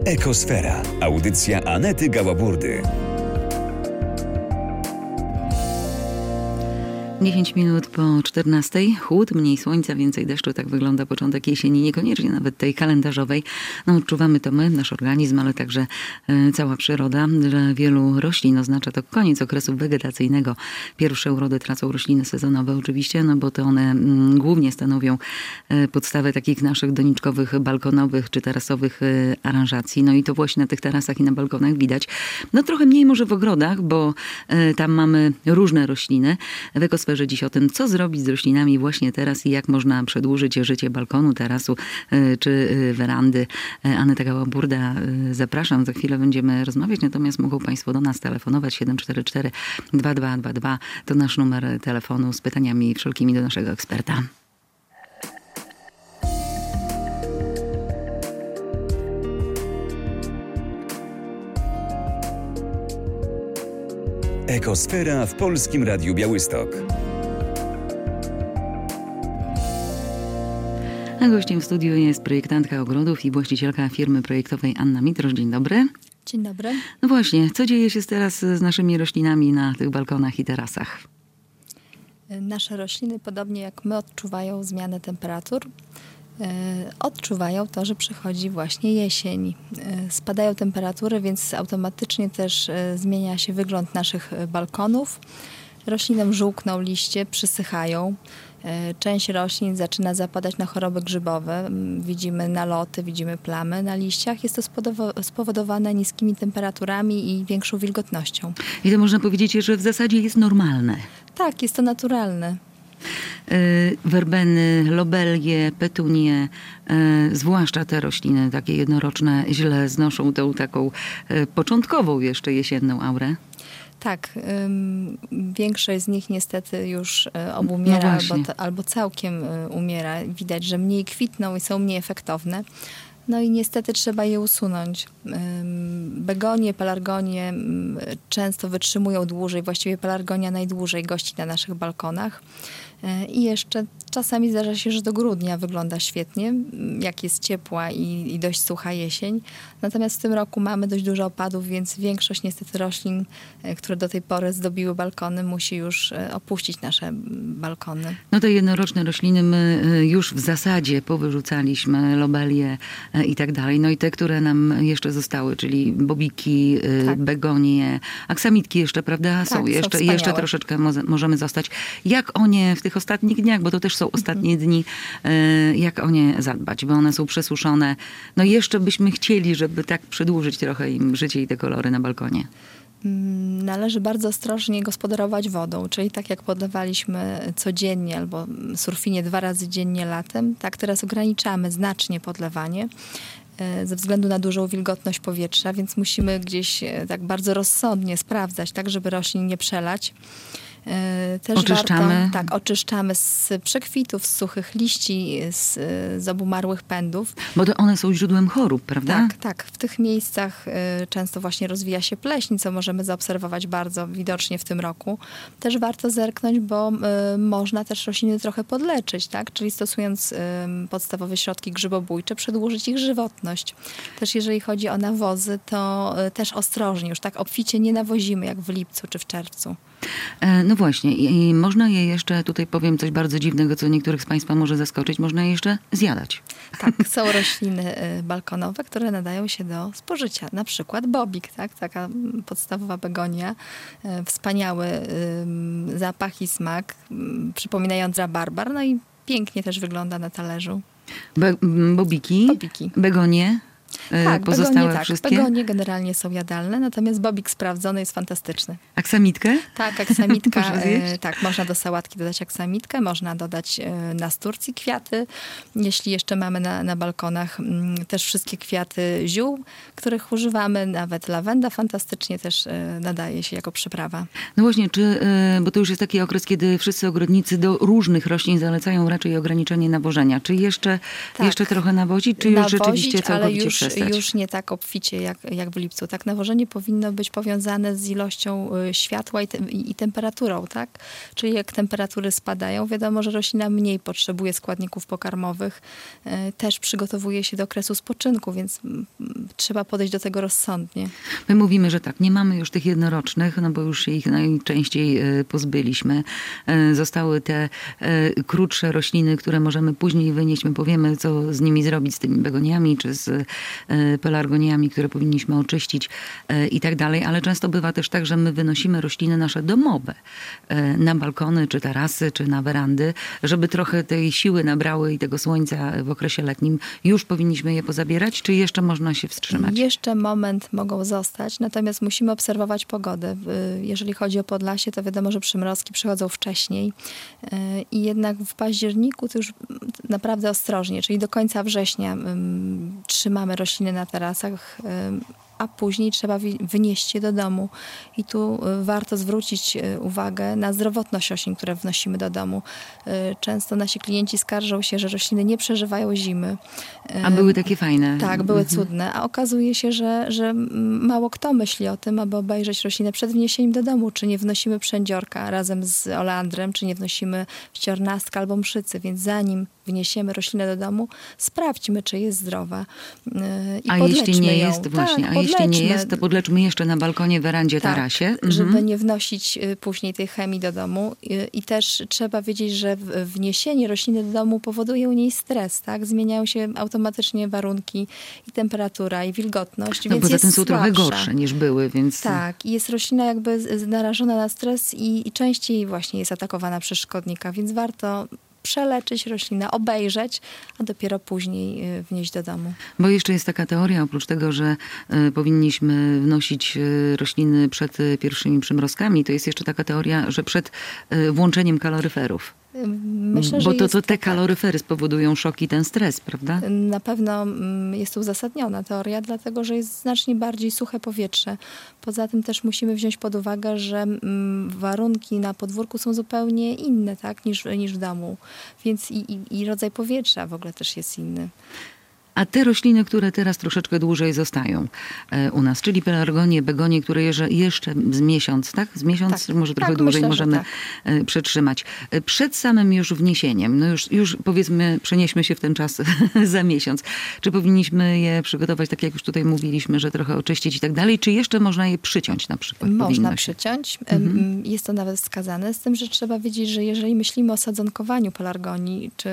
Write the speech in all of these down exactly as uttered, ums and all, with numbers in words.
Ekosfera. Audycja Anety Gałaburdy. dziesięć minut po czternastej. Chłód, mniej słońca, więcej deszczu. Tak wygląda początek jesieni, niekoniecznie nawet tej kalendarzowej. No, odczuwamy to my, nasz organizm, ale także e, cała przyroda. Dla wielu roślin oznacza to koniec okresu wegetacyjnego. Pierwsze urody tracą rośliny sezonowe oczywiście, no bo to one m, głównie stanowią e, podstawę takich naszych doniczkowych, balkonowych czy tarasowych e, aranżacji. No i to właśnie na tych tarasach i na balkonach widać. No trochę mniej może w ogrodach, bo e, tam mamy różne rośliny. W ekosferze dziś o tym, co zrobić z roślinami właśnie teraz i jak można przedłużyć życie balkonu, tarasu czy werandy. Aneta Gałaburda, zapraszam. Za chwilę będziemy rozmawiać, natomiast mogą Państwo do nas telefonować. siedem cztery cztery dwa dwa dwa dwa to nasz numer telefonu z pytaniami wszelkimi do naszego eksperta. Ekosfera w Polskim Radiu Białystok. A gościem w studiu jest projektantka ogrodów i właścicielka firmy projektowej Anna Mitrosz. Dzień dobry. Dzień dobry. No właśnie, co dzieje się teraz z naszymi roślinami na tych balkonach i terasach? Nasze rośliny, podobnie jak my, odczuwają zmianę temperatur. Odczuwają to, że przychodzi właśnie jesień. Spadają temperatury, więc automatycznie też zmienia się wygląd naszych balkonów. Roślinom żółkną liście, przysychają. Część roślin zaczyna zapadać na choroby grzybowe. Widzimy naloty, widzimy plamy na liściach. Jest to spowodowane niskimi temperaturami i większą wilgotnością. I to można powiedzieć, że w zasadzie jest normalne. Tak, jest to naturalne. Werbeny, lobelie, petunie, zwłaszcza te rośliny takie jednoroczne, źle znoszą tą taką początkową jeszcze jesienną aurę. Tak, ym, większość z nich niestety już y, obumiera no albo, albo całkiem y, umiera. Widać, że mniej kwitną i są mniej efektowne. No i niestety trzeba je usunąć. Begonie, pelargonie często wytrzymują dłużej, właściwie pelargonia najdłużej gości na naszych balkonach. I jeszcze czasami zdarza się, że do grudnia wygląda świetnie, jak jest ciepła i, i dość sucha jesień. Natomiast w tym roku mamy dość dużo opadów, więc większość niestety roślin, które do tej pory zdobiły balkony, musi już opuścić nasze balkony. No te jednoroczne rośliny my już w zasadzie powyrzucaliśmy, lobelie i tak dalej. No i te, które nam jeszcze zostały, czyli bobiki, tak. begonie, aksamitki jeszcze, prawda? Są, tak, jeszcze, są jeszcze troszeczkę mo- możemy zostać. Jak o nie w tych ostatnich dniach, bo to też są ostatnie dni, jak o nie zadbać, bo one są przesuszone. No i jeszcze byśmy chcieli, żeby tak przedłużyć trochę im życie i te kolory na balkonie. Należy bardzo ostrożnie gospodarować wodą, czyli tak jak podlewaliśmy codziennie albo surfinie dwa razy dziennie latem, tak teraz ograniczamy znacznie podlewanie ze względu na dużą wilgotność powietrza, więc musimy gdzieś tak bardzo rozsądnie sprawdzać, tak żeby roślin nie przelać. Też oczyszczamy. Warto, tak, oczyszczamy z przekwitów, z suchych liści, z, z obumarłych pędów. Bo to one są źródłem chorób, prawda? Tak, tak. W tych miejscach y, często właśnie rozwija się pleśń, co możemy zaobserwować bardzo widocznie w tym roku. Też warto zerknąć, bo y, można też rośliny trochę podleczyć, tak? Czyli stosując y, podstawowe środki grzybobójcze, przedłużyć ich żywotność. Też jeżeli chodzi o nawozy, to y, też ostrożnie, już tak obficie nie nawozimy, jak w lipcu czy w czerwcu. No właśnie, i można je jeszcze, tutaj powiem coś bardzo dziwnego, co niektórych z Państwa może zaskoczyć, można je jeszcze zjadać. Tak, są rośliny balkonowe, które nadają się do spożycia. Na przykład bobik, tak? Taka podstawowa begonia, wspaniały zapach i smak, przypominający rabarbar, no i pięknie też wygląda na talerzu. Be- bobiki, bobiki, begonie. Tak, pozostałe begonie, tak. wszystkie? Begonie generalnie są jadalne, natomiast bobik sprawdzony jest fantastyczny. Aksamitkę? Tak, aksamitka. e, tak, można do sałatki dodać aksamitkę, można dodać e, na sturcji kwiaty. Jeśli jeszcze mamy na, na balkonach m, też wszystkie kwiaty ziół, których używamy, nawet lawenda fantastycznie też e, nadaje się jako przyprawa. No właśnie, czy, bo to już jest taki okres, kiedy wszyscy ogrodnicy do różnych roślin zalecają raczej ograniczenie nawożenia. Czy jeszcze, tak. jeszcze trochę nawozić, czy już Nawozić, rzeczywiście całkowicie ale już, przestać? dorastać. już nie tak obficie jak, jak w lipcu. Tak, nawożenie powinno być powiązane z ilością światła i, te, i temperaturą, tak? Czyli jak temperatury spadają, wiadomo, że roślina mniej potrzebuje składników pokarmowych, też przygotowuje się do okresu spoczynku, więc trzeba podejść do tego rozsądnie. My mówimy, że tak, nie mamy już tych jednorocznych, no bo już się ich najczęściej pozbyliśmy. Zostały te krótsze rośliny, które możemy później wynieść. My powiemy, co z nimi zrobić, z tymi begoniami, czy z pelargoniami, które powinniśmy oczyścić i tak dalej. Ale często bywa też tak, że my wynosimy rośliny nasze domowe na balkony, czy tarasy, czy na werandy, żeby trochę tej siły nabrały i tego słońca w okresie letnim. Już powinniśmy je pozabierać, czy jeszcze można się wstrzymać? Jeszcze moment mogą zostać, natomiast musimy obserwować pogodę. Jeżeli chodzi o Podlasie, to wiadomo, że przymrozki przychodzą wcześniej i jednak w październiku to już naprawdę ostrożnie, czyli do końca września um, trzymamy rośliny na tarasach, um, a później trzeba wynieść je do domu. I tu warto zwrócić uwagę na zdrowotność roślin, które wnosimy do domu. Często nasi klienci skarżą się, że rośliny nie przeżywają zimy. A były takie fajne. Tak, były mhm. cudne. A okazuje się, że, że mało kto myśli o tym, aby obejrzeć roślinę przed wniesieniem do domu. Czy nie wnosimy przędziorka razem z oleandrem, czy nie wnosimy wciornastka albo mszycy. Więc zanim wniesiemy roślinę do domu, sprawdźmy, czy jest zdrowa. I a jeśli nie ją. jest, właśnie, tak, a jeśli nie jest, to podleczmy jeszcze na balkonie, werandzie, tak, tarasie. Mhm. Żeby nie wnosić później tej chemii do domu. I, i też trzeba wiedzieć, że wniesienie rośliny do domu powoduje u niej stres, tak? Zmieniają się automatycznie warunki i temperatura, i wilgotność, no, więc poza jest tym są słabsza. trochę gorsze niż były, więc... Tak, i jest roślina jakby narażona na stres i, i częściej właśnie jest atakowana przez szkodnika, więc warto przeleczyć roślinę, obejrzeć, a dopiero później wnieść do domu. Bo jeszcze jest taka teoria, oprócz tego, że y, powinniśmy wnosić y, rośliny przed y, pierwszymi przymrozkami, to jest jeszcze taka teoria, że przed y, włączeniem kaloryferów. Myślę, że Bo to, to te tak. kaloryfery spowodują szok i ten stres, prawda? Na pewno jest to uzasadniona teoria, dlatego że jest znacznie bardziej suche powietrze. Poza tym też musimy wziąć pod uwagę, że warunki na podwórku są zupełnie inne, tak, niż, niż w domu. Więc i, i, i rodzaj powietrza w ogóle też jest inny. A te rośliny, które teraz troszeczkę dłużej zostają u nas, czyli pelargonie, begonie, które jeszcze z miesiąc, tak? Z miesiąc, tak, może trochę tak, dłużej myślę, możemy tak. przetrzymać. Przed samym już wniesieniem, no już, już powiedzmy, przenieśmy się w ten czas za miesiąc. Czy powinniśmy je przygotować, tak jak już tutaj mówiliśmy, że trochę oczyścić i tak dalej, czy jeszcze można je przyciąć na przykład? Można przyciąć. Mhm. Jest to nawet wskazane, z tym, że trzeba wiedzieć, że jeżeli myślimy o sadzonkowaniu pelargonii, czy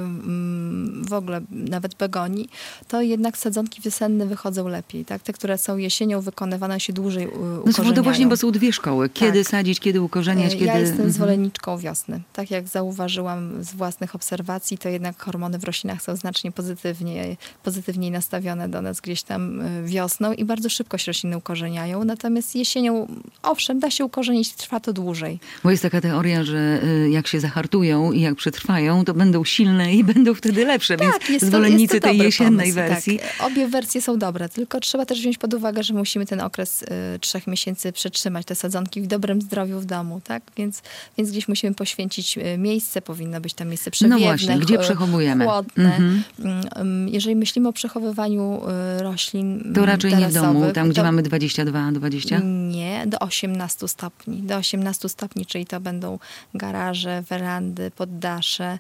w ogóle nawet begonii, to jednak sadzonki wiosenne wychodzą lepiej. Tak? Te, które są jesienią wykonywane, się dłużej ukorzeniają. No to właśnie, bo są dwie szkoły. Kiedy tak. sadzić, kiedy ukorzeniać, ja kiedy... Ja jestem zwolenniczką wiosny. Tak jak zauważyłam z własnych obserwacji, to jednak hormony w roślinach są znacznie pozytywnie, pozytywniej nastawione do nas gdzieś tam wiosną i bardzo szybko się rośliny ukorzeniają. Natomiast jesienią, owszem, da się ukorzenić, trwa to dłużej. Bo jest taka teoria, że jak się zahartują i jak przetrwają, to będą silne i będą wtedy lepsze. Tak, Więc jest zwolennicy to, jest to tej jesiennej pomysł, wersji. Tak. Obie wersje są dobre, tylko trzeba też wziąć pod uwagę, że musimy ten okres y, trzech miesięcy przetrzymać, te sadzonki w dobrym zdrowiu w domu, tak? Więc, więc gdzieś musimy poświęcić y, miejsce, powinno być tam miejsce przewiewne, no właśnie, gdzie przechowujemy? Chłodne. Mm-hmm. Y, jeżeli myślimy o przechowywaniu y, roślin to raczej tarasowych, nie w domu, tam gdzie to, mamy dwadzieścia dwa, dwadzieścia? Nie, do osiemnastu stopni. Do osiemnastu stopni, czyli to będą garaże, werandy, poddasze,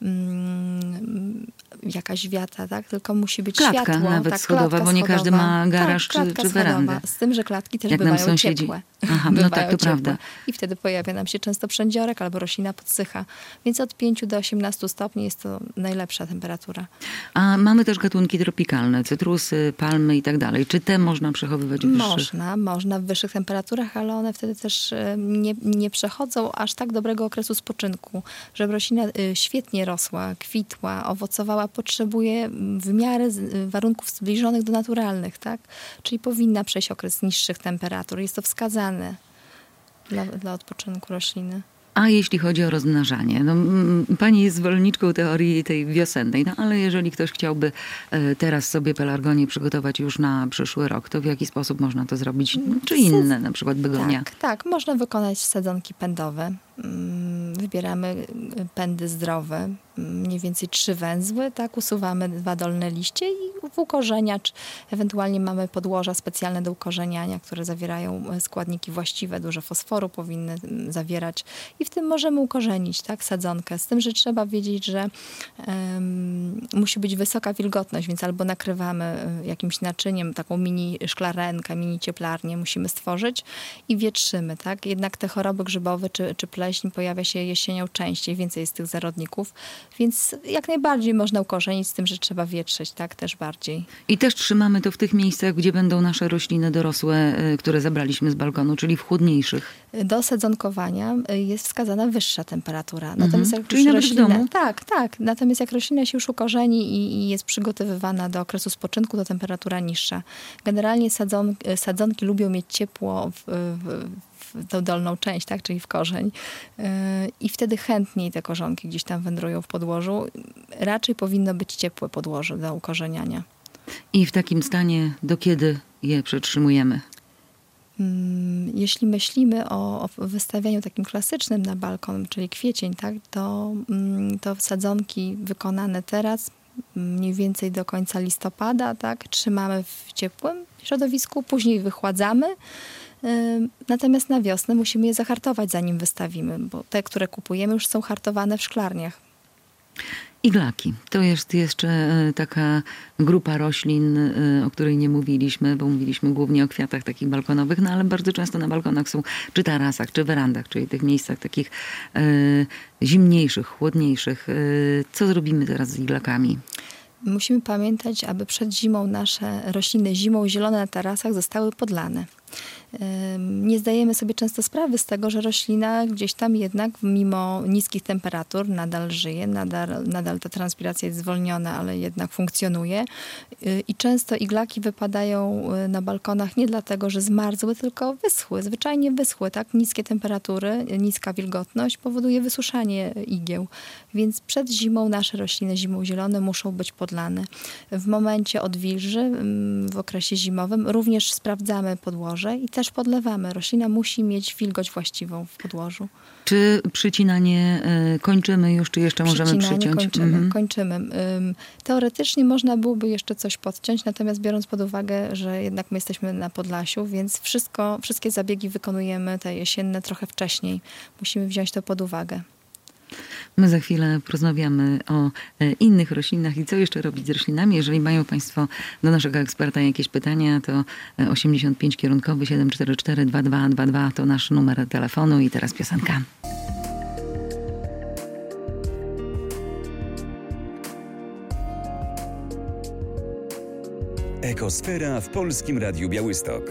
mm, jakaś wiata, tak? Tylko musi być klatka, światło. nawet tak, schodowa, klatka bo nie schodowa. każdy ma garaż tak, czy, czy werandę. Z tym, że klatki też Jak bywają nam sąsiedzi. ciepłe. Aha, no tak, to ciepłe. prawda. I wtedy pojawia nam się często przędziorek albo roślina podsycha. Więc od pięciu do osiemnastu stopni jest to najlepsza temperatura. A mamy też gatunki tropikalne, cytrusy, palmy i tak dalej. Czy te można przechowywać w wyższych? Można, można w wyższych temperaturach, ale one wtedy też nie, nie przechodzą aż tak dobrego okresu spoczynku. Żeby roślina świetnie rosła, kwitła, owocowała, potrzebuje w miarę warunków zbliżonych do naturalnych, tak? Czyli powinna przejść okres niższych temperatur. Jest to wskazane dla, dla odpoczynku rośliny. A jeśli chodzi o rozmnażanie, no, pani jest zwolenniczką teorii tej wiosennej, no ale jeżeli ktoś chciałby teraz sobie pelargonię przygotować już na przyszły rok, to w jaki sposób można to zrobić? Czy inne, na przykład begonia? Tak, tak. Można wykonać sadzonki pędowe. Wybieramy pędy zdrowe, mniej więcej trzy węzły, tak, usuwamy dwa dolne liście i w ukorzeniacz, ewentualnie mamy podłoża specjalne do ukorzeniania, które zawierają składniki właściwe, dużo fosforu powinny zawierać i w tym możemy ukorzenić, tak, sadzonkę. Z tym, że trzeba wiedzieć, że um, musi być wysoka wilgotność, więc albo nakrywamy jakimś naczyniem, taką mini szklarenkę, mini cieplarnię musimy stworzyć i wietrzymy, tak. Jednak te choroby grzybowe czy, czy pleśń pojawia się jesienią częściej, więcej jest tych zarodników, więc jak najbardziej można ukorzenić, z tym, że trzeba wietrzyć, tak, też bardziej. I też trzymamy to w tych miejscach, gdzie będą nasze rośliny dorosłe, które zabraliśmy z balkonu, czyli w chłodniejszych. Do sadzonkowania jest wskazana wyższa temperatura. Natomiast Mhm. jak Czyli nawet roślina, w domu? Tak, tak. Natomiast jak roślina się już ukorzeni i, i jest przygotowywana do okresu spoczynku, to temperatura niższa. Generalnie sadzon, sadzonki lubią mieć ciepło w, w, w tą dolną część, tak, czyli w korzeń. Yy, I wtedy chętniej te korzonki gdzieś tam wędrują w podłożu. Raczej powinno być ciepłe podłoże do ukorzeniania. I w takim stanie do kiedy je przetrzymujemy? Jeśli myślimy o, o wystawianiu takim klasycznym na balkon, czyli kwiecień, tak, to, to sadzonki wykonane teraz mniej więcej do końca listopada, tak, trzymamy w ciepłym środowisku, później wychładzamy. Natomiast na wiosnę musimy je zahartować, zanim wystawimy, bo te, które kupujemy, już są hartowane w szklarniach. Iglaki. To jest jeszcze taka grupa roślin, o której nie mówiliśmy, bo mówiliśmy głównie o kwiatach takich balkonowych, no ale bardzo często na balkonach są czy tarasach, czy werandach, czyli tych miejscach takich e, zimniejszych, chłodniejszych. E, co zrobimy teraz z iglakami? Musimy pamiętać, aby przed zimą nasze rośliny zimą zielone na tarasach zostały podlane. Nie zdajemy sobie często sprawy z tego, że roślina gdzieś tam jednak mimo niskich temperatur nadal żyje, nadal, nadal ta transpiracja jest zwolniona, ale jednak funkcjonuje. I często iglaki wypadają na balkonach nie dlatego, że zmarzły, tylko wyschły, zwyczajnie wyschły. Tak? Niskie temperatury, niska wilgotność powoduje wysuszanie igieł. Więc przed zimą nasze rośliny zimą zielone muszą być podlane. W momencie odwilży, w okresie zimowym również sprawdzamy podłoże i też podlewamy. Roślina musi mieć wilgoć właściwą w podłożu. Czy przycinanie y, kończymy już, czy jeszcze możemy przyciąć? Kończymy, mhm. kończymy. Ym, teoretycznie można byłoby jeszcze coś podciąć, natomiast biorąc pod uwagę, że jednak my jesteśmy na Podlasiu, więc wszystko, wszystkie zabiegi wykonujemy te jesienne trochę wcześniej. Musimy wziąć to pod uwagę. My za chwilę porozmawiamy o innych roślinach i co jeszcze robić z roślinami. Jeżeli mają Państwo do naszego eksperta jakieś pytania, to osiemdziesiąt pięć kierunkowy siedem cztery cztery dwa dwa dwa dwa to nasz numer telefonu i teraz piosenka. Ekosfera w Polskim Radiu Białystok.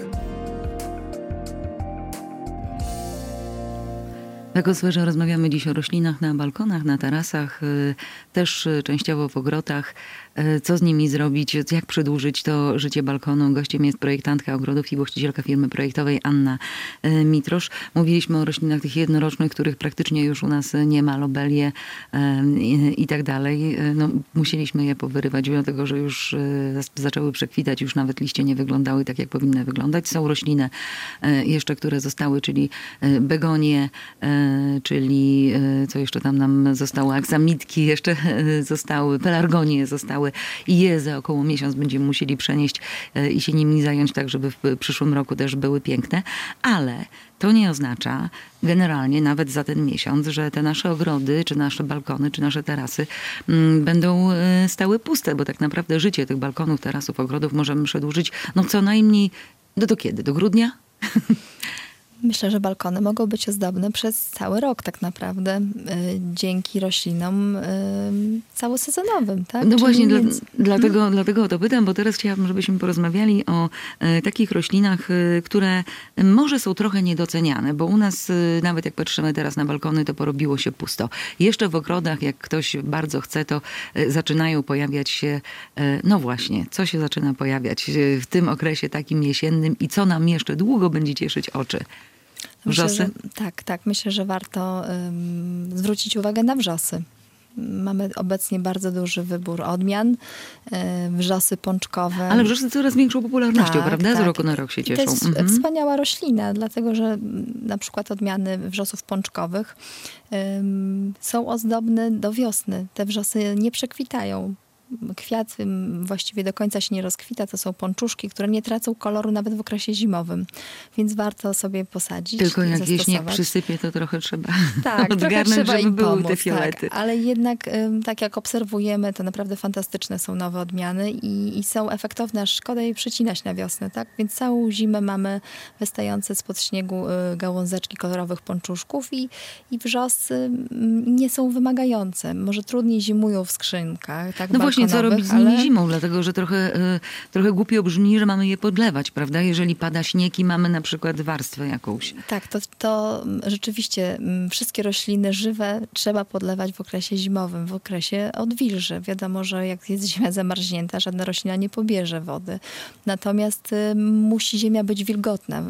W Ekosferze rozmawiamy dziś o roślinach na balkonach, na tarasach, też częściowo w ogrodach. Co z nimi zrobić, jak przedłużyć to życie balkonu. Gościem jest projektantka ogrodów i właścicielka firmy projektowej Anna Mitrosz. Mówiliśmy o roślinach tych jednorocznych, których praktycznie już u nas nie ma, lobelie i, i tak dalej. No, musieliśmy je powyrywać, dlatego że już zaczęły przekwitać, już nawet liście nie wyglądały tak, jak powinny wyglądać. Są rośliny jeszcze, które zostały, czyli begonie, czyli co jeszcze tam nam zostało, aksamitki jeszcze zostały, pelargonie zostały i je za około miesiąc będziemy musieli przenieść i się nimi zająć tak, żeby w przyszłym roku też były piękne, ale to nie oznacza generalnie nawet za ten miesiąc, że te nasze ogrody, czy nasze balkony, czy nasze tarasy m, będą stały puste, bo tak naprawdę życie tych balkonów, tarasów, ogrodów możemy przedłużyć no co najmniej do, do kiedy? Do grudnia? Myślę, że balkony mogą być ozdobne przez cały rok tak naprawdę, y, dzięki roślinom y, całosezonowym. Tak? No Czyli właśnie, dla, między... dlatego, hmm. dlatego o to pytam, bo teraz chciałabym, żebyśmy porozmawiali o e, takich roślinach, e, które może są trochę niedoceniane, bo u nas e, nawet jak patrzymy teraz na balkony, to porobiło się pusto. Jeszcze w ogrodach, jak ktoś bardzo chce, to e, zaczynają pojawiać się, e, no właśnie, co się zaczyna pojawiać e, w tym okresie takim jesiennym i co nam jeszcze długo będzie cieszyć oczy. Myślę, Wrzosy? że, tak, tak. Myślę, że warto um, zwrócić uwagę na wrzosy. Mamy obecnie bardzo duży wybór odmian, wrzosy pączkowe. Ale wrzosy coraz większą popularnością, tak, prawda? tak. Z roku na rok się cieszą. To jest mhm. wspaniała roślina, dlatego że na przykład odmiany wrzosów pączkowych um, są ozdobne do wiosny. Te wrzosy nie przekwitają. Kwiat właściwie do końca się nie rozkwita. To są pączuszki, które nie tracą koloru nawet w okresie zimowym. Więc warto sobie posadzić. Tylko jak zastosować. śnieg przysypie, to trochę trzeba tak, odgarnąć, trochę trzeba żeby im były pomóc, te fiolety. Tak, ale jednak, tak jak obserwujemy, to naprawdę fantastyczne są nowe odmiany i, i są efektowne, aż szkoda je przycinać na wiosnę. Tak? Więc całą zimę mamy wystające spod śniegu gałązeczki kolorowych pączuszków i, i wrzosy nie są wymagające. Może trudniej zimują w skrzynkach. Tak, no właśnie, co robić z nimi ale... zimą, dlatego że trochę, y, trochę głupio brzmi, że mamy je podlewać, prawda? Jeżeli pada śnieg i mamy na przykład warstwę jakąś. Tak, to, to rzeczywiście wszystkie rośliny żywe trzeba podlewać w okresie zimowym, w okresie odwilży. Wiadomo, że jak jest ziemia zamarznięta, żadna roślina nie pobierze wody. Natomiast y, musi ziemia być wilgotna.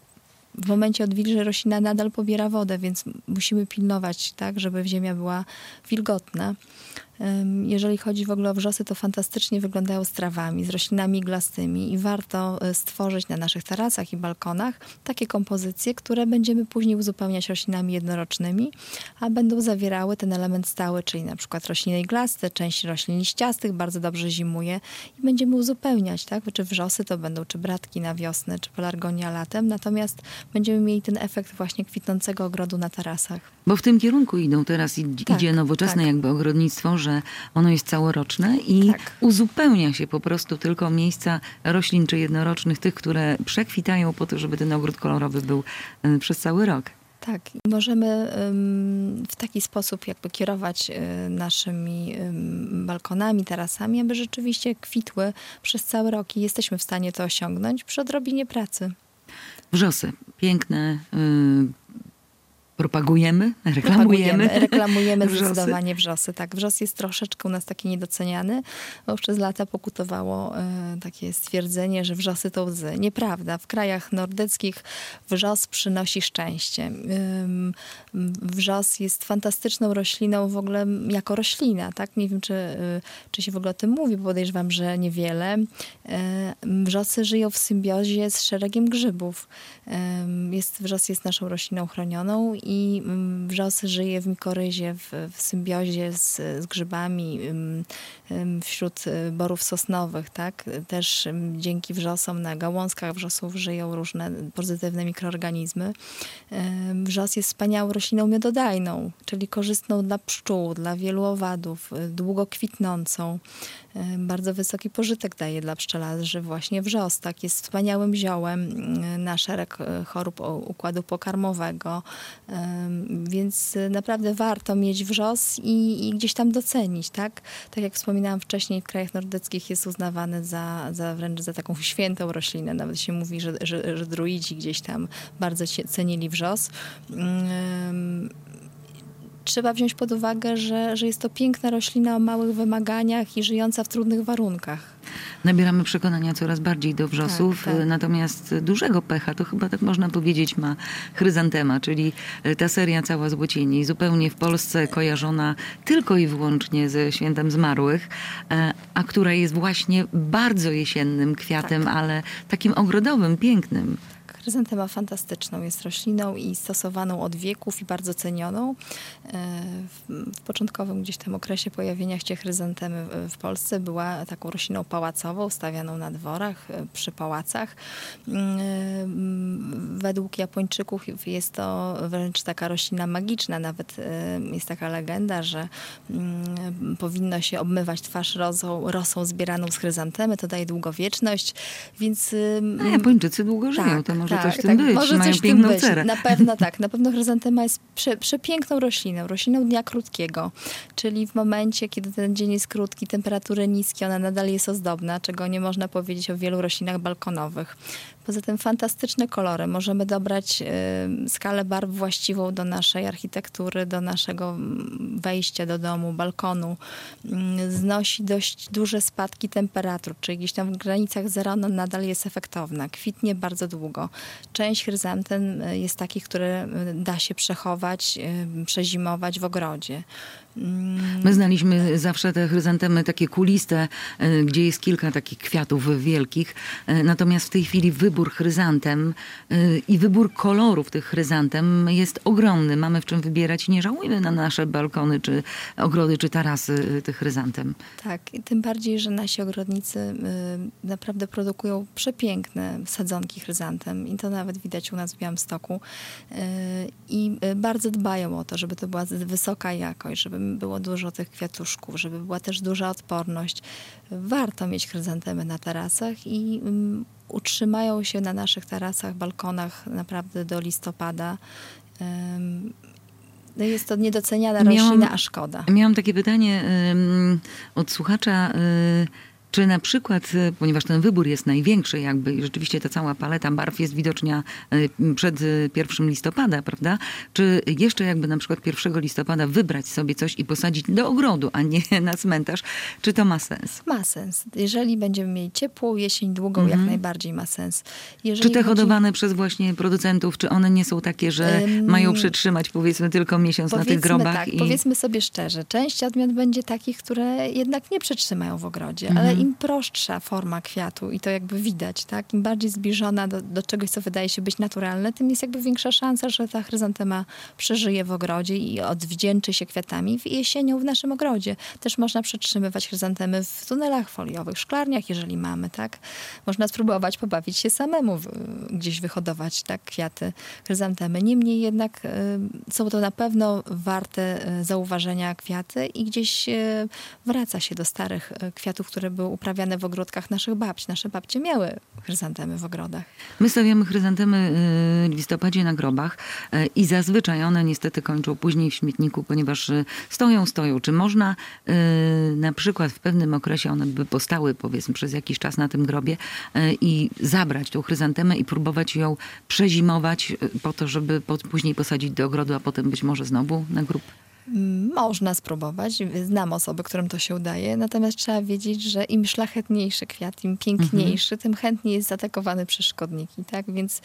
W momencie odwilży roślina nadal pobiera wodę, więc musimy pilnować, tak, żeby ziemia była wilgotna. Jeżeli chodzi w ogóle o wrzosy, to fantastycznie wyglądają z trawami, z roślinami iglastymi i warto stworzyć na naszych tarasach i balkonach takie kompozycje, które będziemy później uzupełniać roślinami jednorocznymi, a będą zawierały ten element stały, czyli na przykład rośliny iglaste, część roślin liściastych bardzo dobrze zimuje i będziemy uzupełniać, tak? Czy wrzosy to będą, czy bratki na wiosnę, czy pelargonia latem, natomiast będziemy mieli ten efekt właśnie kwitnącego ogrodu na tarasach. Bo w tym kierunku idą teraz, tak, idzie nowoczesne tak. jakby ogrodnictwo, że ono jest całoroczne i tak. uzupełnia się po prostu tylko miejsca roślin czy jednorocznych, tych, które przekwitają po to, żeby ten ogród kolorowy był y, przez cały rok. Tak, możemy ym, w taki sposób jakby kierować y, naszymi ym, balkonami, tarasami, aby rzeczywiście kwitły przez cały rok i jesteśmy w stanie to osiągnąć przy odrobinie pracy. Wrzosy, piękne, y, propagujemy, reklamujemy. Propagujemy, reklamujemy wrzosy. Zdecydowanie wrzosy. Tak, wrzos jest troszeczkę u nas taki niedoceniany, bo przez lata pokutowało y, takie stwierdzenie, że wrzosy to łzy. Nieprawda. W krajach nordyckich wrzos przynosi szczęście. Y, wrzos jest fantastyczną rośliną w ogóle jako roślina. Tak? Nie wiem, czy, y, czy się w ogóle o tym mówi, bo podejrzewam, że niewiele. Y, wrzosy żyją w symbiozie z szeregiem grzybów. Y, jest, wrzos jest naszą rośliną chronioną i wrzos żyje w mikoryzie, w, w symbiozie z, z grzybami wśród borów sosnowych. Tak? Też dzięki wrzosom na gałązkach wrzosów żyją różne pozytywne mikroorganizmy. Wrzos jest wspaniałą rośliną miododajną, czyli korzystną dla pszczół, dla wielu owadów, długo kwitnącą. Bardzo wysoki pożytek daje dla pszczelarzy właśnie wrzos. Tak? Jest wspaniałym ziołem na szereg chorób układu pokarmowego. Więc naprawdę warto mieć wrzos i, i gdzieś tam docenić. Tak? Tak jak wspominałam wcześniej, w krajach nordyckich jest uznawany za, za wręcz za taką świętą roślinę. Nawet się mówi, że, że, że druidzi gdzieś tam bardzo cenili wrzos. Trzeba wziąć pod uwagę, że, że jest to piękna roślina o małych wymaganiach i żyjąca w trudnych warunkach. Nabieramy przekonania coraz bardziej do wrzosów, tak, tak. Natomiast dużego pecha, to chyba tak można powiedzieć, ma chryzantema, czyli ta seria cała złocieni, zupełnie w Polsce kojarzona tylko i wyłącznie ze Świętem Zmarłych, a która jest właśnie bardzo jesiennym kwiatem, tak. ale takim ogrodowym, pięknym. Chryzantema fantastyczną jest rośliną i stosowaną od wieków i bardzo cenioną. W początkowym gdzieś tam okresie pojawienia się chryzantemy w Polsce była taką rośliną pałacową, stawianą na dworach, przy pałacach. Według Japończyków jest to wręcz taka roślina magiczna. Nawet jest taka legenda, że powinno się obmywać twarz rosą, rosą zbieraną z chryzantemy. To daje długowieczność, więc... A Japończycy długo żyją, tak, to może tak, coś w tym tak, być. Może Mają coś w piękną tym być. cerę. Na pewno tak. Na pewno chryzantema jest prze, przepiękną rośliną. Rośliną dnia krótkiego. Czyli w momencie, kiedy ten dzień jest krótki, temperatury niskie, ona nadal jest ozdobna, czego nie można powiedzieć o wielu roślinach balkonowych. Poza tym fantastyczne kolory. Możemy dobrać y, skalę barw właściwą do naszej architektury, do naszego wejścia do domu, balkonu. Y, znosi dość duże spadki temperatur, czyli gdzieś tam w granicach zera no, nadal jest efektowna. Kwitnie bardzo długo. Część chryzantem jest takich, które da się przechować, y, przezimować w ogrodzie. My znaliśmy zawsze te chryzantemy takie kuliste, gdzie jest kilka takich kwiatów wielkich. Natomiast w tej chwili wybór chryzantem i wybór kolorów tych chryzantem jest ogromny. Mamy w czym wybierać i nie żałujemy na nasze balkony, czy ogrody, czy tarasy tych chryzantem. Tak, tym bardziej, że nasi ogrodnicy naprawdę produkują przepiękne sadzonki chryzantem i to nawet widać u nas w Białymstoku. I bardzo dbają o to, żeby to była wysoka jakość, żeby było dużo tych kwiatuszków, żeby była też duża odporność. Warto mieć chryzantemy na tarasach i um, utrzymają się na naszych tarasach, balkonach naprawdę do listopada. Um, no jest to niedoceniana roślina, miałam, a szkoda. Miałam takie pytanie um, od słuchacza, um, czy na przykład, ponieważ ten wybór jest największy jakby i rzeczywiście ta cała paleta barw jest widoczna przed pierwszym listopada, prawda? Czy jeszcze jakby na przykład pierwszego listopada wybrać sobie coś i posadzić do ogrodu, a nie na cmentarz, czy to ma sens? Ma sens. Jeżeli będziemy mieli ciepłą jesień, długą, mm-hmm. jak najbardziej ma sens. Jeżeli czy te hodowane przez właśnie producentów, czy one nie są takie, że um, mają przetrzymać powiedzmy tylko miesiąc na tych grobach? Tak, i... Powiedzmy sobie szczerze, część odmian będzie takich, które jednak nie przetrzymają w ogrodzie, mm-hmm. ale im prostsza forma kwiatu i to jakby widać, tak? Im bardziej zbliżona do, do czegoś, co wydaje się być naturalne, tym jest jakby większa szansa, że ta chryzantema przeżyje w ogrodzie i odwdzięczy się kwiatami w jesienią w naszym ogrodzie. Też można przetrzymywać chryzantemy w tunelach foliowych, szklarniach, jeżeli mamy, tak? Można spróbować pobawić się samemu, w, gdzieś wyhodować, tak? Kwiaty chryzantemy. Niemniej jednak y, są to na pewno warte y, zauważenia kwiaty i gdzieś y, wraca się do starych y, kwiatów, które były uprawiane w ogródkach naszych babci. Nasze babcie miały chryzantemy w ogrodach. My stawiamy chryzantemy w listopadzie na grobach i zazwyczaj one niestety kończą później w śmietniku, ponieważ stoją, stoją. Czy można na przykład w pewnym okresie one by postały powiedzmy przez jakiś czas na tym grobie i zabrać tą chryzantemę i próbować ją przezimować po to, żeby później posadzić do ogrodu, a potem być może znowu na grób? Można spróbować. Znam osoby, którym to się udaje. Natomiast trzeba wiedzieć, że im szlachetniejszy kwiat, im piękniejszy, mhm. tym chętniej jest zaatakowany przez szkodniki. Tak? Więc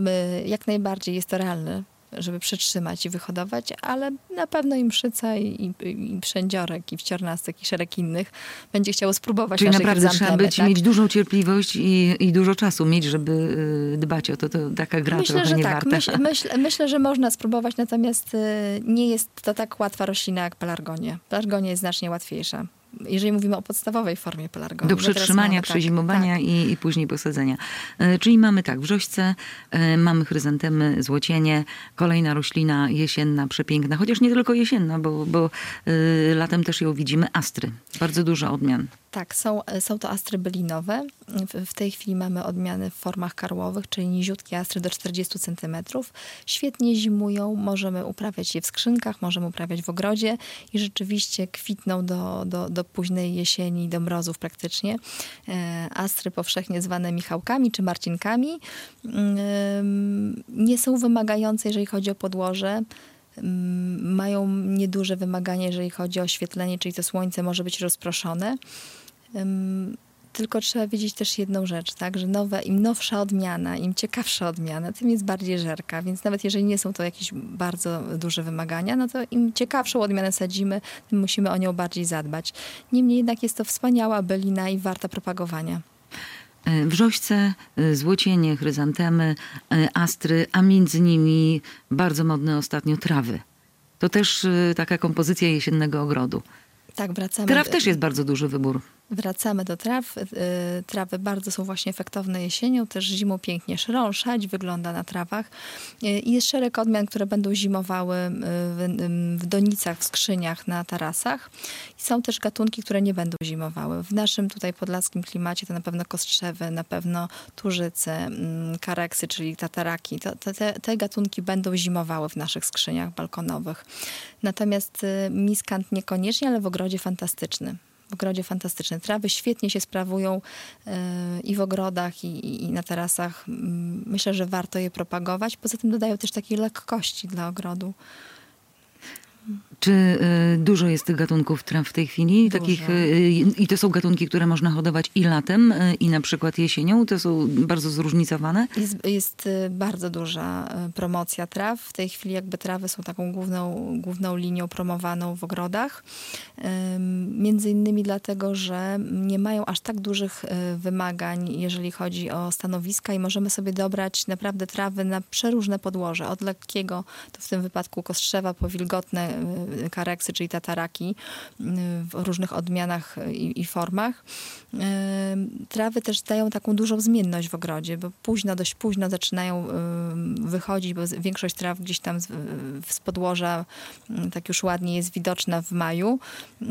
jak najbardziej jest to realne, żeby przytrzymać i wyhodować, ale na pewno i mszyca, i, i, i przędziorek, i wciornastek, i szereg innych będzie chciało spróbować Czyli naszej naprawdę trzeba być, tak? mieć dużą cierpliwość i, i dużo czasu mieć, żeby dbać o to. To taka gra myślę, trochę że nie tak. warta. Myśl, myśl, myślę, że można spróbować, natomiast nie jest to tak łatwa roślina jak pelargonia. Pelargonia jest znacznie łatwiejsza. Jeżeli mówimy o podstawowej formie pelargonii. Do przetrzymania, mamy, przezimowania tak, tak. I, i później posadzenia. E, czyli mamy tak, wrzośce, e, mamy chryzantemy, złocienie, kolejna roślina jesienna, przepiękna, chociaż nie tylko jesienna, bo, bo e, latem też ją widzimy, astry. Bardzo dużo odmian. Tak, są, są to astry bylinowe. W, w tej chwili mamy odmiany w formach karłowych, czyli niziutkie astry do czterdziestu centymetrów. Świetnie zimują, możemy uprawiać je w skrzynkach, możemy uprawiać w ogrodzie i rzeczywiście kwitną do, do, do późnej jesieni, do mrozów praktycznie. E, astry powszechnie zwane michałkami czy marcinkami e, nie są wymagające, jeżeli chodzi o podłoże. Mają nieduże wymagania, jeżeli chodzi o oświetlenie, czyli to słońce może być rozproszone. Um, tylko trzeba wiedzieć też jedną rzecz, tak, że nowe, im nowsza odmiana, im ciekawsza odmiana, tym jest bardziej żerka, więc nawet jeżeli nie są to jakieś bardzo duże wymagania, no to im ciekawszą odmianę sadzimy, tym musimy o nią bardziej zadbać. Niemniej jednak jest to wspaniała bylina i warta propagowania. Wrzośce, złocienie, chryzantemy, astry, a między nimi bardzo modne ostatnio trawy. To też taka kompozycja jesiennego ogrodu. Tak, wracamy. Traw do... też jest bardzo duży wybór. Wracamy do traw. Trawy bardzo są właśnie efektowne jesienią, też zimą pięknie szrą, szać wygląda na trawach. I jest szereg odmian, które będą zimowały w donicach, w skrzyniach, na tarasach. I są też gatunki, które nie będą zimowały. W naszym tutaj podlaskim klimacie to na pewno kostrzewy, na pewno turzyce, kareksy, czyli tataraki. To, to, te, te gatunki będą zimowały w naszych skrzyniach balkonowych. Natomiast miskant niekoniecznie, ale w ogrodzie fantastyczny. w ogrodzie fantastyczne. Trawy świetnie się sprawują i w ogrodach, i, i na tarasach. Myślę, że warto je propagować. Poza tym dodają też takiej lekkości dla ogrodu. Czy y, dużo jest tych gatunków traw w tej chwili? Dużo. Takich, y, I to są gatunki, które można hodować i latem, y, i na przykład jesienią? To są bardzo zróżnicowane? Jest, jest y, bardzo duża y, promocja traw. W tej chwili jakby trawy są taką główną, główną linią promowaną w ogrodach. Y, między innymi dlatego, że nie mają aż tak dużych y, wymagań, jeżeli chodzi o stanowiska i możemy sobie dobrać naprawdę trawy na przeróżne podłoże. Od lekkiego, to w tym wypadku kostrzewa, po wilgotne y, kareksy, czyli tataraki w różnych odmianach i, i formach. Trawy też dają taką dużą zmienność w ogrodzie, bo późno, dość późno zaczynają wychodzić, bo większość traw gdzieś tam z podłoża tak już ładnie jest widoczna w maju.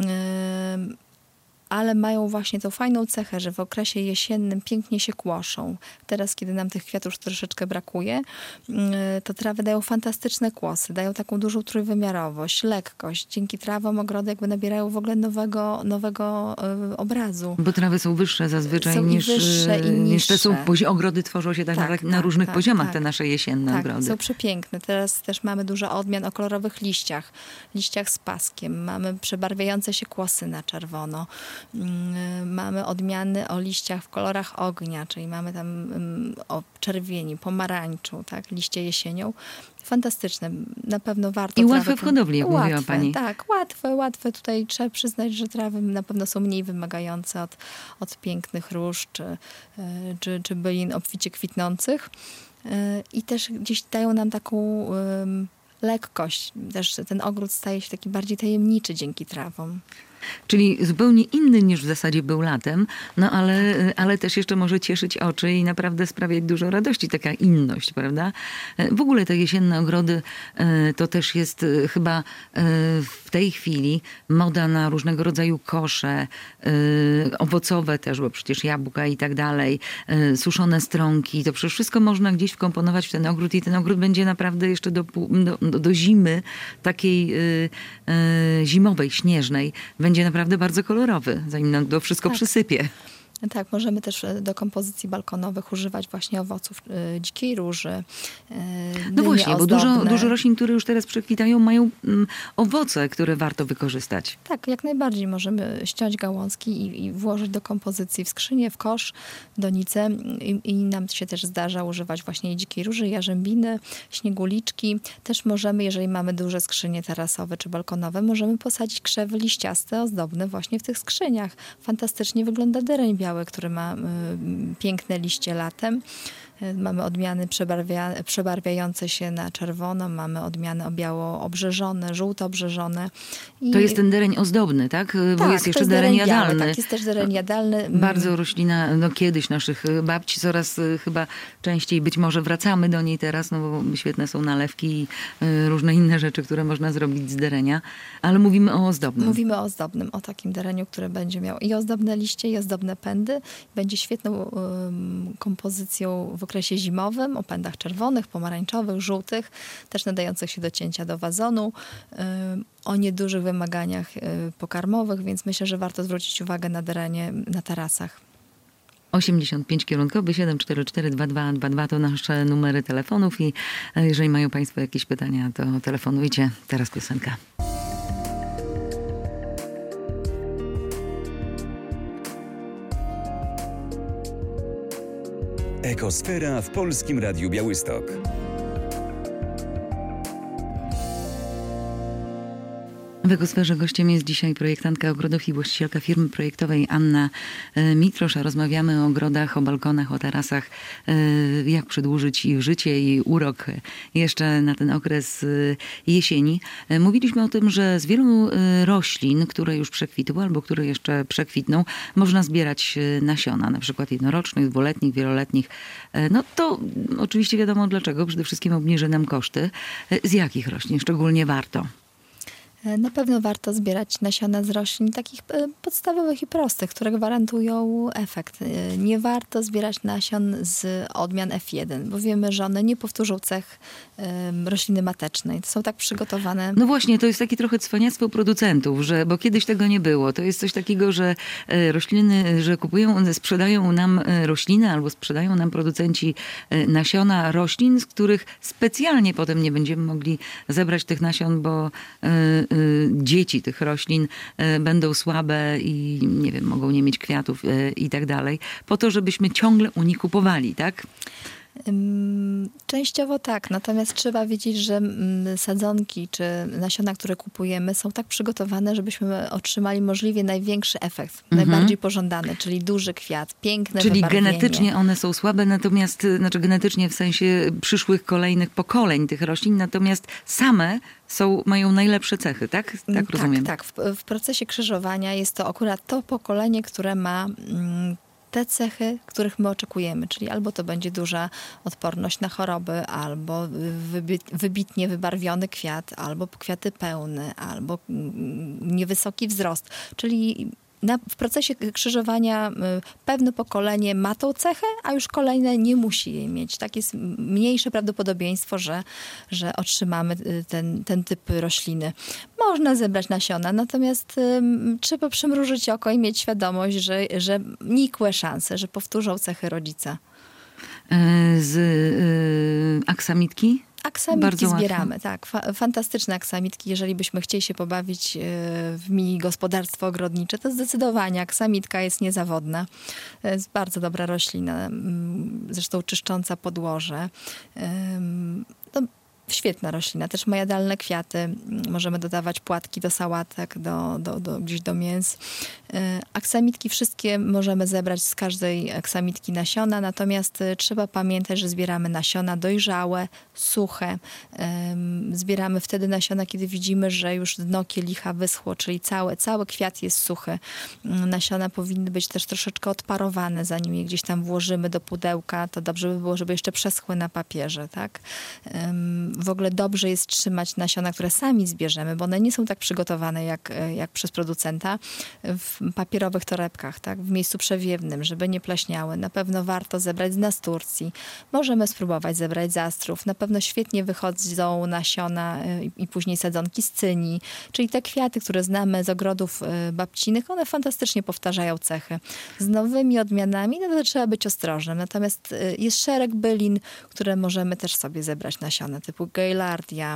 Ale mają właśnie tą fajną cechę, że w okresie jesiennym pięknie się kłoszą. Teraz, kiedy nam tych kwiatów troszeczkę brakuje, to trawy dają fantastyczne kłosy, dają taką dużą trójwymiarowość, lekkość. Dzięki trawom ogrody jakby nabierają w ogóle nowego, nowego y, obrazu. Bo trawy są wyższe zazwyczaj są niż, i wyższe, i niż te są niższe. ogrody tworzą się tak, Tak, na, na tak, różnych tak, poziomach, tak. te nasze jesienne Tak, ogrody. są przepiękne. Teraz też mamy dużo odmian o kolorowych liściach. Liściach z paskiem. Mamy przebarwiające się kłosy na czerwono. Mamy odmiany o liściach w kolorach ognia, czyli mamy tam um, o czerwieni, pomarańczu, tak, liście jesienią. Fantastyczne. Na pewno warto. I trawy łatwe w hodowli, jak łatwe, mówiła pani. Tak, łatwe, łatwe. Tutaj trzeba przyznać, że trawy na pewno są mniej wymagające od, od pięknych róż czy, czy, czy bylin obficie kwitnących. I też gdzieś dają nam taką um, lekkość. Też ten ogród staje się taki bardziej tajemniczy dzięki trawom. Czyli zupełnie inny niż w zasadzie był latem, no ale, ale też jeszcze może cieszyć oczy i naprawdę sprawiać dużo radości, taka inność, prawda? W ogóle te jesienne ogrody to też jest chyba w tej chwili moda na różnego rodzaju kosze, owocowe też, bo przecież jabłka i tak dalej, suszone stronki, to przecież wszystko można gdzieś wkomponować w ten ogród i ten ogród będzie naprawdę jeszcze do, do, do zimy takiej zimowej, śnieżnej, będzie naprawdę bardzo kolorowy, zanim nam to wszystko tak. przysypie. Tak, możemy też do kompozycji balkonowych używać właśnie owoców y, dzikiej róży. Y, no właśnie, bo dużo, ozdobne. dużo roślin, które już teraz przekwitają, mają mm, owoce, które warto wykorzystać. Tak, jak najbardziej możemy ściąć gałązki i, i włożyć do kompozycji w skrzynię, w kosz, donicę i, i nam się też zdarza używać właśnie dzikiej róży, jarzębiny, śnieguliczki. Też możemy, jeżeli mamy duże skrzynie tarasowe czy balkonowe, możemy posadzić krzewy liściaste, ozdobne właśnie w tych skrzyniach. Fantastycznie wygląda dereń biały, który ma y, piękne liście latem. Y, mamy odmiany przebarwia, przebarwiające się na czerwono, mamy odmiany o biało obrzeżone, żółto obrzeżone. I to jest ten dereń ozdobny, tak? Bo tak, jest jeszcze to jest dereń biały, jadalny. Tak, jest też dereń jadalny. Bardzo roślina, no kiedyś naszych babci, coraz y, chyba częściej być może wracamy do niej teraz, no bo świetne są nalewki i y, różne inne rzeczy, które można zrobić z derenia, ale mówimy o ozdobnym. Mówimy o ozdobnym, o takim dereniu, który będzie miał i ozdobne liście, i ozdobne pędy. Będzie świetną um, kompozycją w okresie zimowym, o pędach czerwonych, pomarańczowych, żółtych, też nadających się do cięcia do wazonu, um, o niedużych wymaganiach um, pokarmowych, więc myślę, że warto zwrócić uwagę na derenie na tarasach. osiemdziesiąt pięć kierunkowy, siedem cztery cztery dwa dwa dwa dwa to nasze numery telefonów i jeżeli mają państwo jakieś pytania, to telefonujcie. Teraz piosenka. Ekosfera w Polskim Radiu Białystok. W Ekosferze gościem jest dzisiaj projektantka ogrodów i właścicielka firmy projektowej Anna Mitrosz. Rozmawiamy o ogrodach, o balkonach, o tarasach, jak przedłużyć ich życie i urok jeszcze na ten okres jesieni. Mówiliśmy o tym, że z wielu roślin, które już przekwitły albo które jeszcze przekwitną, można zbierać nasiona, na przykład jednorocznych, dwuletnich, wieloletnich. No to oczywiście wiadomo dlaczego. Przede wszystkim obniży nam koszty. Z jakich roślin szczególnie warto? Na pewno warto zbierać nasiona z roślin takich podstawowych i prostych, które gwarantują efekt. Nie warto zbierać nasion z odmian F jeden, bo wiemy, że one nie powtórzą cech rośliny matecznej. To są tak przygotowane. No właśnie, to jest takie trochę cwaniactwo producentów, że, bo kiedyś tego nie było. To jest coś takiego, że rośliny, że kupują, sprzedają nam rośliny albo sprzedają nam producenci nasiona roślin, z których specjalnie potem nie będziemy mogli zebrać tych nasion, bo dzieci tych roślin będą słabe i nie wiem, mogą nie mieć kwiatów i tak dalej, po to, żebyśmy ciągle u nich kupowali, tak? Częściowo tak, natomiast trzeba wiedzieć, że sadzonki czy nasiona, które kupujemy, są tak przygotowane, żebyśmy otrzymali możliwie największy efekt, mhm. najbardziej pożądany, czyli duży kwiat, piękne Czyli wybarwienie. genetycznie one są słabe, natomiast, znaczy genetycznie w sensie przyszłych kolejnych pokoleń tych roślin, natomiast same są, mają najlepsze cechy, tak? Tak, tak rozumiem. Tak, w, w procesie krzyżowania jest to akurat to pokolenie, które ma mm, te cechy, których my oczekujemy, czyli albo to będzie duża odporność na choroby, albo wybitnie wybarwiony kwiat, albo kwiaty pełne, albo niewysoki wzrost. Czyli na, w procesie krzyżowania pewne pokolenie ma tą cechę, a już kolejne nie musi jej mieć. Tak jest mniejsze prawdopodobieństwo, że, że otrzymamy ten, ten typ rośliny. Można zebrać nasiona, natomiast um, trzeba przymrużyć oko i mieć świadomość, że, że nikłe szanse, że powtórzą cechy rodzica. Z y, aksamitki? Aksamitki zbieramy, tak. Fa- fantastyczne aksamitki. Jeżeli byśmy chcieli się pobawić y, w mini gospodarstwo ogrodnicze, to zdecydowanie aksamitka jest niezawodna. To jest bardzo dobra roślina, zresztą czyszcząca podłoże. Y, no, Świetna roślina, też ma jadalne kwiaty. Możemy dodawać płatki do sałatek, do, do, do, gdzieś do mięs. Aksamitki wszystkie możemy zebrać z każdej aksamitki nasiona, natomiast trzeba pamiętać, że zbieramy nasiona dojrzałe, suche. Zbieramy wtedy nasiona, kiedy widzimy, że już dno kielicha wyschło, czyli cały, cały kwiat jest suchy. Nasiona powinny być też troszeczkę odparowane, zanim je gdzieś tam włożymy do pudełka. To dobrze by było, żeby jeszcze przeschły na papierze, tak? W ogóle dobrze jest trzymać nasiona, które sami zbierzemy, bo one nie są tak przygotowane jak, jak przez producenta w papierowych torebkach, tak? W miejscu przewiewnym, żeby nie plaśniały. Na pewno warto zebrać z nasturcji. Możemy spróbować zebrać z astrów. Na pewno świetnie wychodzą nasiona i, i później sadzonki z cyni, czyli te kwiaty, które znamy z ogrodów babcinych, one fantastycznie powtarzają cechy. Z nowymi odmianami, no to trzeba być ostrożnym. Natomiast jest szereg bylin, które możemy też sobie zebrać nasiona, typu gaillardia,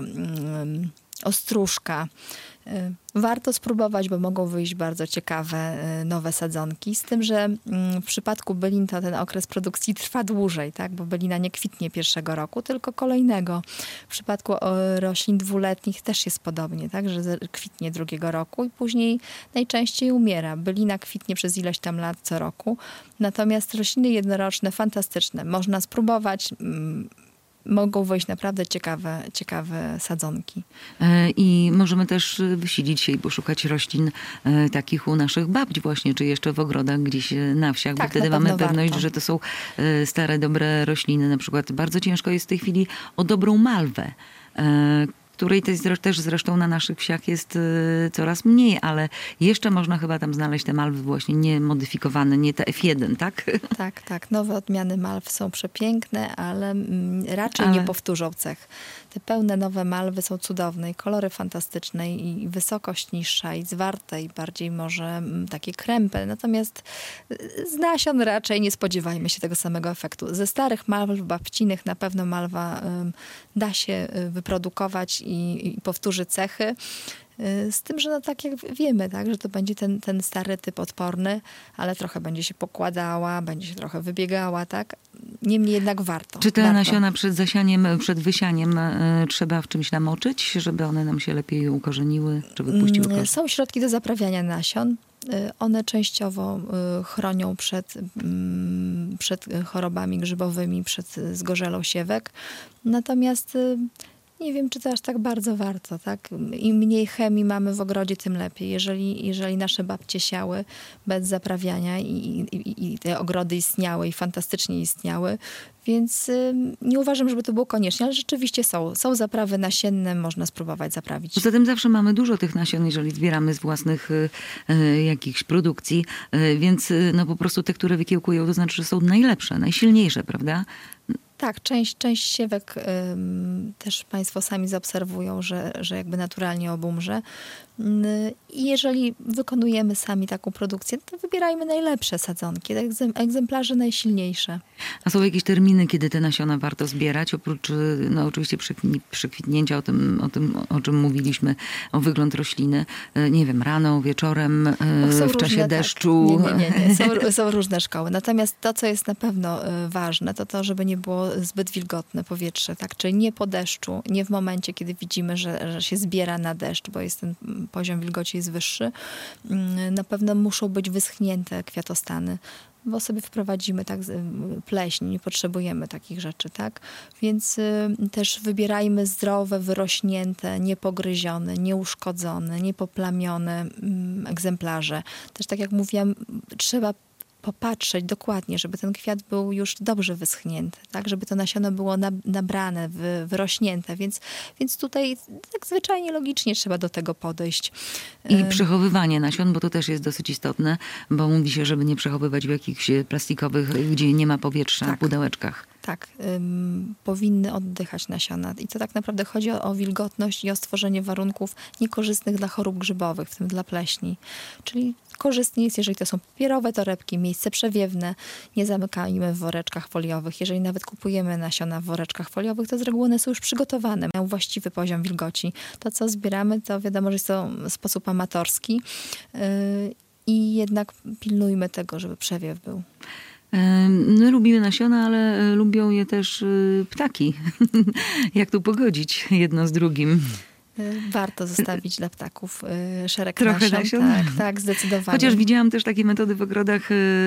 ostróżka. Warto spróbować, bo mogą wyjść bardzo ciekawe nowe sadzonki. Z tym, że w przypadku bylin to ten okres produkcji trwa dłużej, tak? Bo bylina nie kwitnie pierwszego roku, tylko kolejnego. W przypadku roślin dwuletnich też jest podobnie, tak? Że kwitnie drugiego roku i później najczęściej umiera. Bylina kwitnie przez ileś tam lat co roku. Natomiast rośliny jednoroczne, fantastyczne. Można spróbować. Mogą wejść naprawdę ciekawe, ciekawe sadzonki. I możemy też wysilić się i poszukać roślin takich u naszych babci właśnie, czy jeszcze w ogrodach gdzieś na wsiach, tak, bo wtedy na mamy pewność, warto. że to są stare, dobre rośliny. Na przykład bardzo ciężko jest w tej chwili o dobrą malwę, której też zresztą na naszych wsiach jest coraz mniej, ale jeszcze można chyba tam znaleźć te malwy właśnie niemodyfikowane, nie te F jeden, tak? Tak, tak. Nowe odmiany malw są przepiękne, ale raczej ale... nie powtórzą cech. Te pełne nowe malwy są cudowne i kolory fantastyczne i wysokość niższa i zwarte i bardziej może takie krępe. Natomiast z nasion raczej nie spodziewajmy się tego samego efektu. Ze starych malw babcinych na pewno malwa um, da się wyprodukować i, i powtórzy cechy. Z tym, że no tak jak wiemy, tak, że to będzie ten, ten stary typ odporny, ale trochę będzie się pokładała, będzie się trochę wybiegała, tak? Niemniej jednak warto. Czy te warto. nasiona przed zasianiem, przed wysianiem y, trzeba w czymś namoczyć, żeby one nam się lepiej ukorzeniły, czy wypuściły korzeń? Są środki do zaprawiania nasion. One częściowo chronią przed, przed chorobami grzybowymi, przed zgorzelą siewek. Natomiast Nie wiem, czy to aż tak bardzo warto, tak? Im mniej chemii mamy w ogrodzie, tym lepiej. Jeżeli, jeżeli nasze babcie siały bez zaprawiania i, i, i te ogrody istniały i fantastycznie istniały, więc y, nie uważam, żeby to było koniecznie, ale rzeczywiście są. Są zaprawy nasienne, można spróbować zaprawić. Poza tym zawsze mamy dużo tych nasion, jeżeli zbieramy z własnych y, y, jakichś produkcji, y, więc y, no po prostu te, które wykiełkują, to znaczy, że są najlepsze, najsilniejsze, prawda? Tak, część, część siewek ym, też Państwo sami zaobserwują, że, że jakby naturalnie obumrze. I jeżeli wykonujemy sami taką produkcję, to wybierajmy najlepsze sadzonki, egzemplarze najsilniejsze. A są jakieś terminy, kiedy te nasiona warto zbierać? Oprócz no oczywiście przekwitnięcia, o tym, o tym, o czym mówiliśmy, o wygląd rośliny. Nie wiem, rano, wieczorem, w różne, czasie deszczu. Tak. Nie, nie, nie. nie. Są, są różne szkoły. Natomiast to, co jest na pewno ważne, to to, żeby nie było zbyt wilgotne powietrze. Tak? Czyli nie po deszczu, nie w momencie, kiedy widzimy, że, że się zbiera na deszcz, bo jest ten poziom wilgoci jest wyższy. Na pewno muszą być wyschnięte kwiatostany, bo sobie wprowadzimy tak pleśń, nie potrzebujemy takich rzeczy, tak? Więc y, też wybierajmy zdrowe, wyrośnięte, niepogryzione, nieuszkodzone, niepoplamione y, egzemplarze. Też tak jak mówiłam, trzeba popatrzeć dokładnie, żeby ten kwiat był już dobrze wyschnięty, tak? Żeby to nasiono było nabrane, wy, wyrośnięte, więc, więc tutaj tak zwyczajnie, logicznie trzeba do tego podejść. I przechowywanie nasion, bo to też jest dosyć istotne, bo mówi się, żeby nie przechowywać w jakichś plastikowych, gdzie nie ma powietrza, tak. pudełeczkach. Tak, ym, powinny oddychać nasiona. I to tak naprawdę chodzi o, o wilgotność i o stworzenie warunków niekorzystnych dla chorób grzybowych, w tym dla pleśni. Czyli korzystnie jest, jeżeli to są papierowe torebki, miejsce przewiewne, nie zamykajmy w woreczkach foliowych. Jeżeli nawet kupujemy nasiona w woreczkach foliowych, to z reguły one są już przygotowane, mają właściwy poziom wilgoci. To, co zbieramy, to wiadomo, że jest to sposób amatorski yy, i jednak pilnujmy tego, żeby przewiew był. My lubimy nasiona, ale lubią je też ptaki. Jak tu pogodzić jedno z drugim? Warto zostawić dla ptaków szereg Trochę nasion. nasion. Tak, tak, zdecydowanie. Chociaż widziałam też takie metody w ogrodach,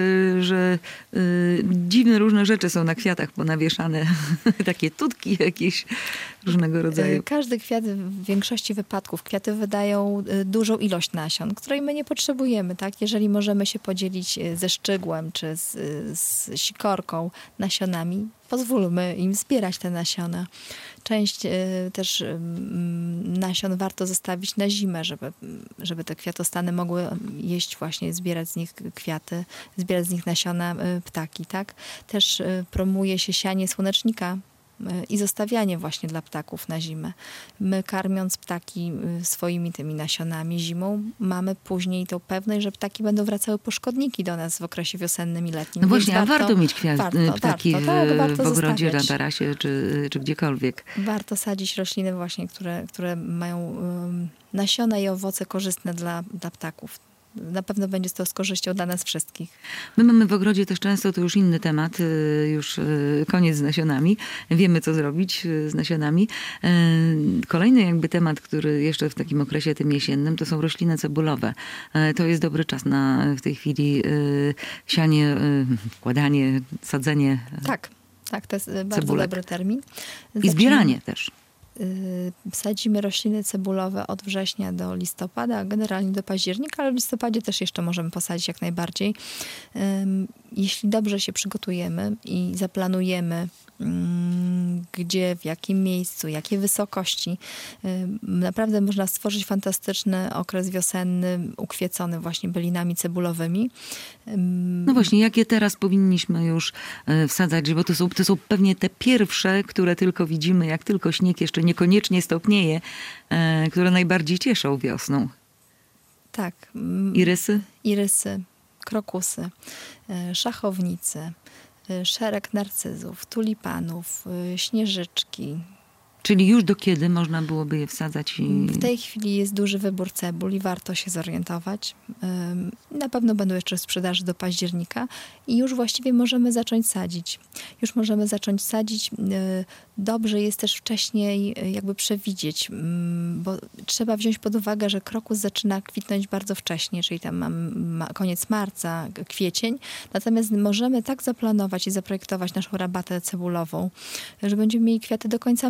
że dziwne różne rzeczy są na kwiatach ponawieszane. Takie tutki jakieś różnego rodzaju. Każdy kwiat, w większości wypadków, kwiaty wydają dużą ilość nasion, której my nie potrzebujemy. Tak? Jeżeli możemy się podzielić ze szczygłem czy z, z sikorką nasionami, pozwólmy im zbierać te nasiona. Część y, też y, nasion warto zostawić na zimę, żeby, żeby te kwiatostany mogły jeść właśnie, zbierać z nich kwiaty, zbierać z nich nasiona y, ptaki. Tak? Też y, promuje się sianie słonecznika i zostawianie właśnie dla ptaków na zimę. My, karmiąc ptaki swoimi tymi nasionami zimą, mamy później tą pewność, że ptaki będą wracały po szkodniki do nas w okresie wiosennym i letnim. No właśnie, warto, a warto mieć kwiat, warto, ptaki warto, tak, w, warto w ogrodzie, zostawiać. na tarasie czy, czy gdziekolwiek. Warto sadzić rośliny właśnie, które, które mają um, nasiona i owoce korzystne dla, dla ptaków. Na pewno będzie to z korzyścią dla nas wszystkich. My mamy w ogrodzie też często, to już inny temat, już koniec z nasionami. Wiemy, co zrobić z nasionami. Kolejny jakby temat, który jeszcze w takim okresie tym jesiennym, to są rośliny cebulowe. To jest dobry czas na w tej chwili sianie, wkładanie, sadzenie. Tak, tak, to jest bardzo cebulek. dobry termin. I zbieranie też. Sadzimy rośliny cebulowe od września do listopada, generalnie do października, ale w listopadzie też jeszcze możemy posadzić jak najbardziej. Jeśli dobrze się przygotujemy i zaplanujemy, gdzie, w jakim miejscu, jakie wysokości, naprawdę można stworzyć fantastyczny okres wiosenny, ukwiecony właśnie bylinami cebulowymi. No właśnie, jakie teraz powinniśmy już wsadzać, bo to są, to są pewnie te pierwsze, które tylko widzimy, jak tylko śnieg jeszcze niekoniecznie stopnieje, które najbardziej cieszą wiosną. Tak. Irysy? Irysy, krokusy, szachownicy, szereg narcyzów, tulipanów, śnieżyczki. Czyli już do kiedy można byłoby je wsadzać? I... W tej chwili jest duży wybór cebul i warto się zorientować. Na pewno będą jeszcze w sprzedaży do października i już właściwie możemy zacząć sadzić. Już możemy zacząć sadzić. Dobrze jest też wcześniej jakby przewidzieć, bo trzeba wziąć pod uwagę, że krokus zaczyna kwitnąć bardzo wcześnie, czyli tam mam koniec marca, kwiecień. Natomiast możemy tak zaplanować i zaprojektować naszą rabatę cebulową, że będziemy mieli kwiaty do końca maja, bo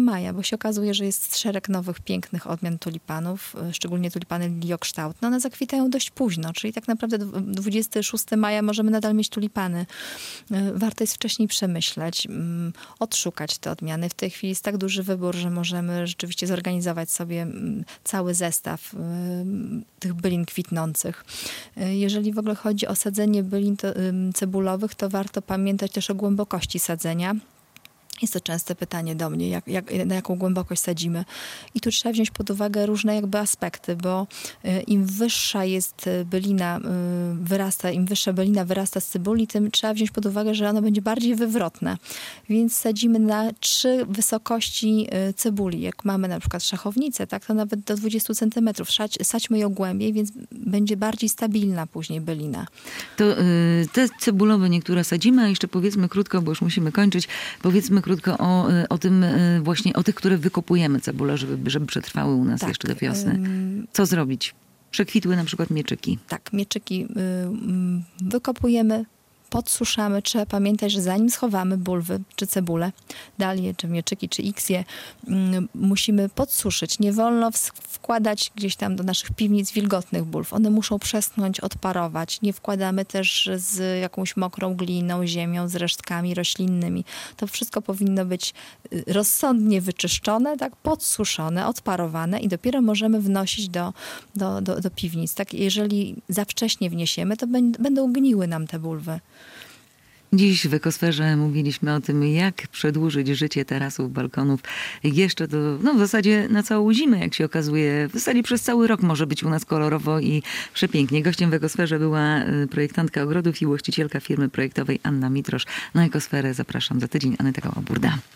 się okazuje, że jest szereg nowych, pięknych odmian tulipanów, szczególnie tulipany liliokształtne. One zakwitają dość późno, czyli tak naprawdę dwudziestego szóstego maja możemy nadal mieć tulipany. Warto jest wcześniej przemyśleć, odszukać te odmiany. W tej chwili jest tak duży wybór, że możemy rzeczywiście zorganizować sobie cały zestaw tych bylin kwitnących. Jeżeli w ogóle chodzi o sadzenie bylin cebulowych, to warto pamiętać też o głębokości sadzenia. Jest to częste pytanie do mnie, jak, jak, na jaką głębokość sadzimy. I tu trzeba wziąć pod uwagę różne jakby aspekty, bo im wyższa jest bylina, wyrasta, im wyższa bylina wyrasta z cebuli, tym trzeba wziąć pod uwagę, że ono będzie bardziej wywrotne. Więc sadzimy na trzy wysokości cebuli. Jak mamy na przykład szachownicę, tak, to nawet do dwudziestu centymetrów. Sadź, sadźmy ją głębiej, więc będzie bardziej stabilna później bylina. To y, te cebulowe niektóre sadzimy, a jeszcze powiedzmy krótko, bo już musimy kończyć, powiedzmy krótko o, o tym właśnie, o tych, które wykopujemy cebulę, żeby, żeby przetrwały u nas tak, jeszcze do wiosny. Co zrobić? Przekwitły na przykład mieczyki. Tak, mieczyki wykopujemy, podsuszamy. Trzeba pamiętać, że zanim schowamy bulwy, czy cebulę, dalie, czy mieczyki, czy iksje, musimy podsuszyć. Nie wolno wkładać gdzieś tam do naszych piwnic wilgotnych bulw. One muszą przeschnąć, odparować. Nie wkładamy też z jakąś mokrą gliną, ziemią, z resztkami roślinnymi. To wszystko powinno być rozsądnie wyczyszczone, tak, podsuszone, odparowane i dopiero możemy wnosić do, do, do, do piwnic. Tak, jeżeli za wcześnie wniesiemy, to będą gniły nam te bulwy. Dziś w Ekosferze mówiliśmy o tym, jak przedłużyć życie tarasów, balkonów jeszcze do, no w zasadzie na całą zimę, jak się okazuje. W zasadzie przez cały rok może być u nas kolorowo i przepięknie. Gościem w Ekosferze była projektantka ogrodów i właścicielka firmy projektowej Anna Mitrosz. Na Ekosferę zapraszam za tydzień. Aneta Koła-Burda.